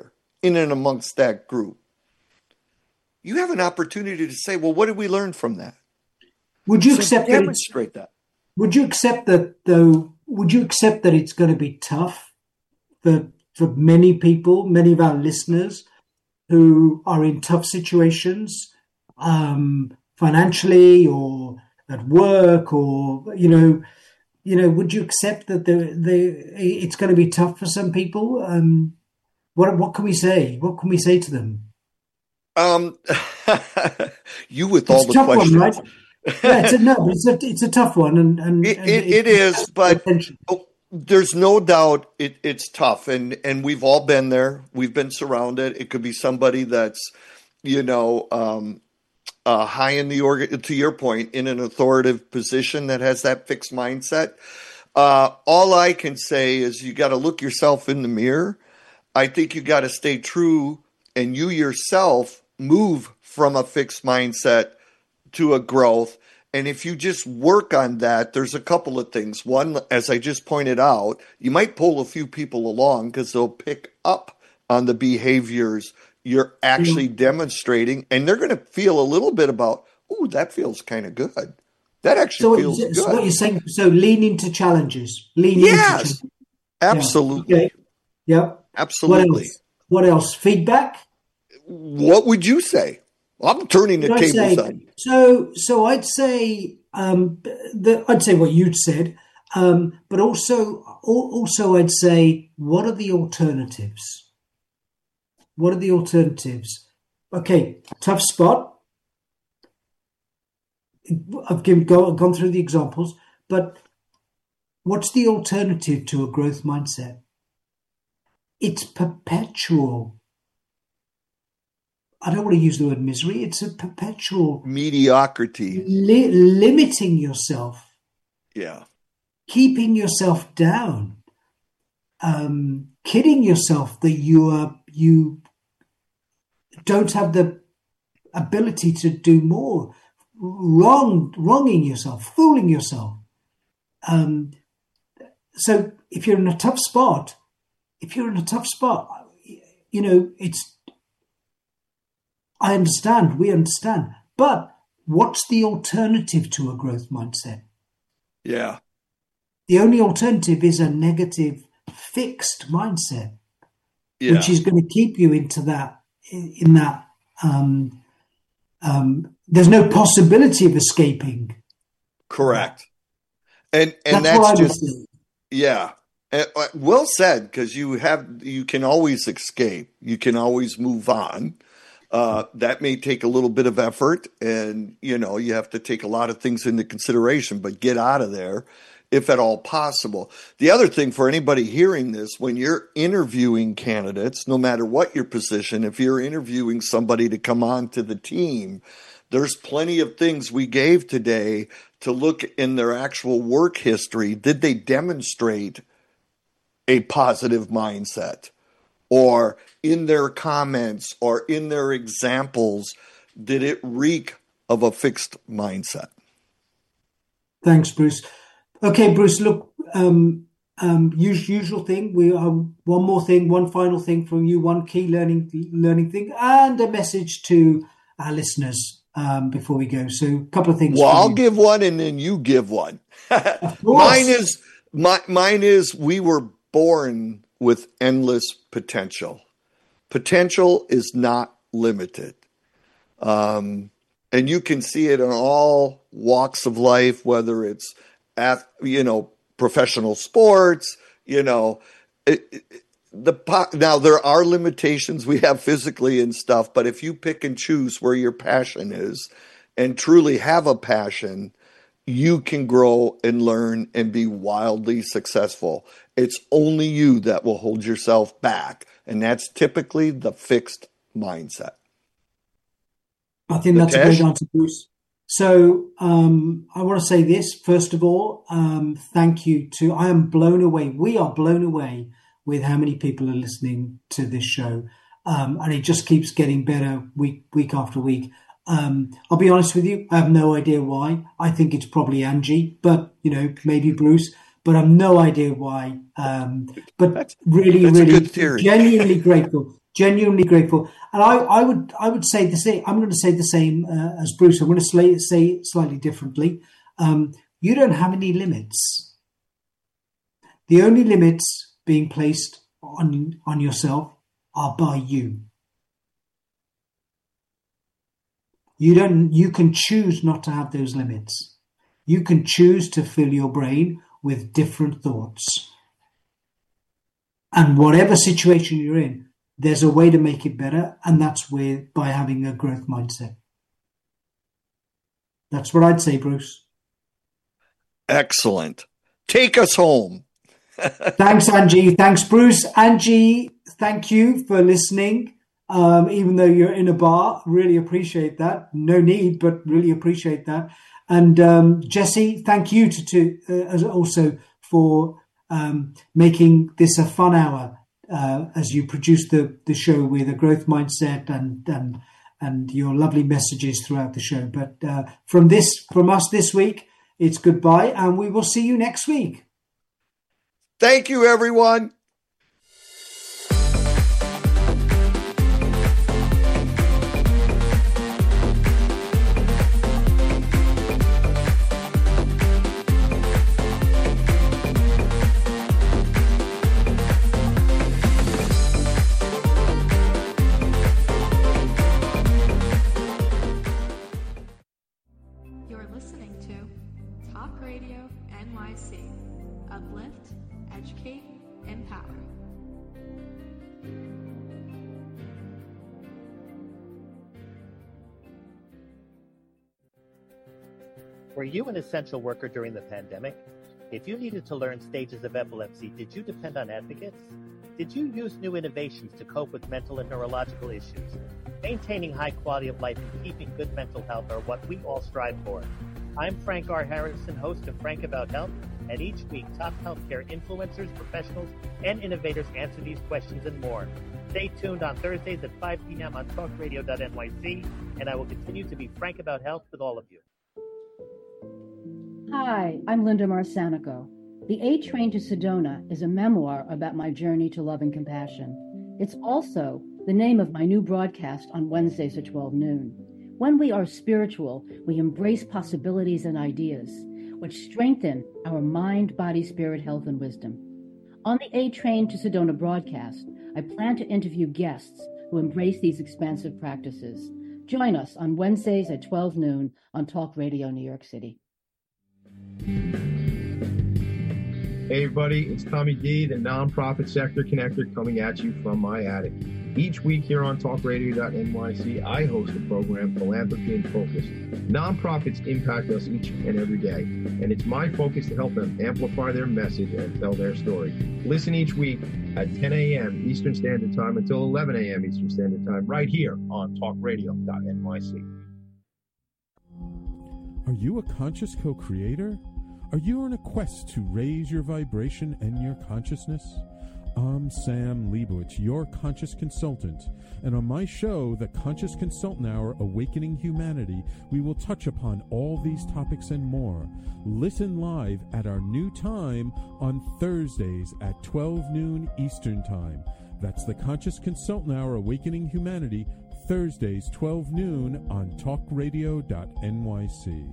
in and amongst that group, you have an opportunity to say, well, what did we learn from that? Would you so accept demonstrate that? Would you accept that, though? Would you accept that it's going to be tough for for many people, many of our listeners who are in tough situations, um, financially or at work, or you know, you know? Would you accept that the the it's going to be tough for some people? Um, what what can we say? What can we say to them? Um, you with all it's the a tough questions. One, right? Yeah, it's a, no, but it's a it's a tough one, and and it, and it, it is, but oh, there's no doubt it, it's tough, and and we've all been there. We've been surrounded. It could be somebody that's, you know, um, uh, high in the organ. To your point, in an authoritative position that has that fixed mindset. Uh, all I can say is you got to look yourself in the mirror. I think you got to stay true, and you yourself move from a fixed mindset to a growth. And if you just work on that, there's a couple of things. One, as I just pointed out, you might pull a few people along because they'll pick up on the behaviors you're actually mm-hmm. demonstrating, and they're going to feel a little bit about, oh, that feels kind of good. That actually so feels so good. So what you're saying, so lean into challenges. Lean yes, into challenges. Absolutely. Yeah. Okay. Yep. Absolutely. What else? What else? Feedback? What would you say? I'm turning the tables say, on. So, so I'd say, um, the, I'd say what you'd said, um, but also, also I'd say, what are the alternatives? What are the alternatives? Okay, tough spot. I've given, go, gone through the examples, but what's the alternative to a growth mindset? It's perpetual. I don't want to use the word misery. It's a perpetual mediocrity, li- limiting yourself. Yeah. Keeping yourself down, um, kidding yourself that you are, you don't have the ability to do more, wrong, wronging yourself, fooling yourself. Um, so if you're in a tough spot, if you're in a tough spot, you know, it's, I understand, we understand, but what's the alternative to a growth mindset? Yeah. The only alternative is a negative, fixed mindset, yeah. which is going to keep you into that, in that, um, um, there's no possibility of escaping. Correct. And, and that's, that's just, yeah. And, uh, well said, because you have, you can always escape. You can always move on. Uh, that may take a little bit of effort, and, you know, you have to take a lot of things into consideration, but get out of there if at all possible. The other thing for anybody hearing this, when you're interviewing candidates, no matter what your position, if you're interviewing somebody to come on to the team, there's plenty of things we gave today to look in their actual work history. Did they demonstrate a positive mindset? Or in their comments or in their examples, did it reek of a fixed mindset? Thanks, Bruce. Okay, Bruce, look, um, um, usual thing. We are one more thing, one final thing from you, one key learning learning thing, and a message to our listeners um, before we go. So a couple of things. Well, I'll you. give one and then you give one. mine is my, mine is we were born with endless potential. Potential is not limited. Um, and you can see it in all walks of life, whether it's at, you know, professional sports, you know, it, it, the now there are limitations we have physically and stuff, but if you pick and choose where your passion is and truly have a passion, you can grow and learn and be wildly successful. It's only you that will hold yourself back. And that's typically the fixed mindset. I think that's Mitesh? a great answer, Bruce. So um, I want to say this, first of all, um, thank you to, I am blown away. We are blown away with how many people are listening to this show. Um, and it just keeps getting better week, week after week. Um, I'll be honest with you, I have no idea why. I think it's probably Angie, but, you know, maybe Bruce, but I've no idea why. Um, but that's, really, that's really genuinely grateful. Genuinely grateful. And I, I would I would say the same. I'm going to say the same uh, as Bruce. I'm going to say, say it slightly differently. Um, you don't have any limits. The only limits being placed on on yourself are by you. You don't. You can choose not to have those limits. You can choose to fill your brain with different thoughts. And whatever situation you're in, there's a way to make it better, and that's where by having a growth mindset. That's what I'd say, Bruce. Excellent. Take us home. Thanks, Angie. Thanks, Bruce. Angie, thank you for listening. Um, even though you're in a bar, really appreciate that. No need, but really appreciate that. And um, Jesse, thank you to, to uh, also for um, making this a fun hour uh, as you produce the, the show with a growth mindset and and and your lovely messages throughout the show. But uh, from this, from us this week, it's goodbye, and we will see you next week. Thank you, everyone. Were you an essential worker during the pandemic? If you needed to learn stages of epilepsy, did you depend on advocates? Did you use new innovations to cope with mental and neurological issues? Maintaining high quality of life and keeping good mental health are what we all strive for. I'm Frank R. Harrison, host of Frank About Health, and each week top healthcare influencers, professionals, and innovators answer these questions and more. Stay tuned on Thursdays at five p.m. on talk radio dot N Y C, and I will continue to be frank about health with all of you. Hi, I'm Linda Marsanico. The A Train to Sedona is a memoir about my journey to love and compassion. It's also the name of my new broadcast on Wednesdays at twelve noon. When we are spiritual, we embrace possibilities and ideas, which strengthen our mind, body, spirit, health, and wisdom. On the A Train to Sedona broadcast, I plan to interview guests who embrace these expansive practices. Join us on Wednesdays at twelve noon on Talk Radio New York City. Hey everybody, it's Tommy D, the nonprofit sector connector, coming at you from my attic. Each week here on talk radio dot N Y C, I host the program Philanthropy in Focus. Nonprofits impact us each and every day, and it's my focus to help them amplify their message and tell their story. Listen each week at ten a.m. Eastern Standard Time until eleven a.m. Eastern Standard Time, right here on talk radio dot N Y C. Are you a conscious co-creator? Are you on a quest to raise your vibration and your consciousness? I'm Sam Leibowitz, your conscious consultant, and on my show, The Conscious Consultant Hour, Awakening Humanity, we will touch upon all these topics and more. Listen live at our new time on Thursdays at twelve noon Eastern Time. That's The Conscious Consultant Hour, Awakening Humanity, Thursdays, twelve noon on talk radio dot N Y C.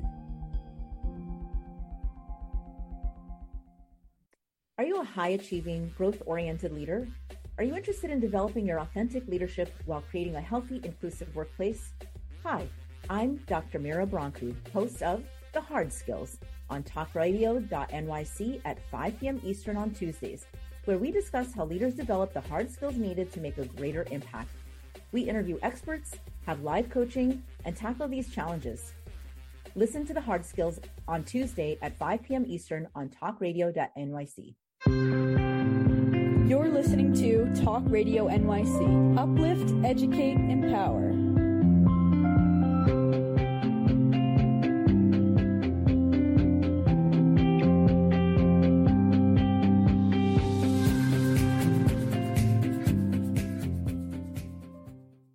Are you a high-achieving, growth-oriented leader? Are you interested in developing your authentic leadership while creating a healthy, inclusive workplace? Hi, I'm Doctor Mira Brancu, host of The Hard Skills on talk radio dot N Y C at five p.m. Eastern on Tuesdays, where we discuss how leaders develop the hard skills needed to make a greater impact. We interview experts, have live coaching, and tackle these challenges. Listen to The Hard Skills on Tuesday at five p.m. Eastern on talk radio dot N Y C. You're listening to Talk Radio N Y C. Uplift, educate, empower.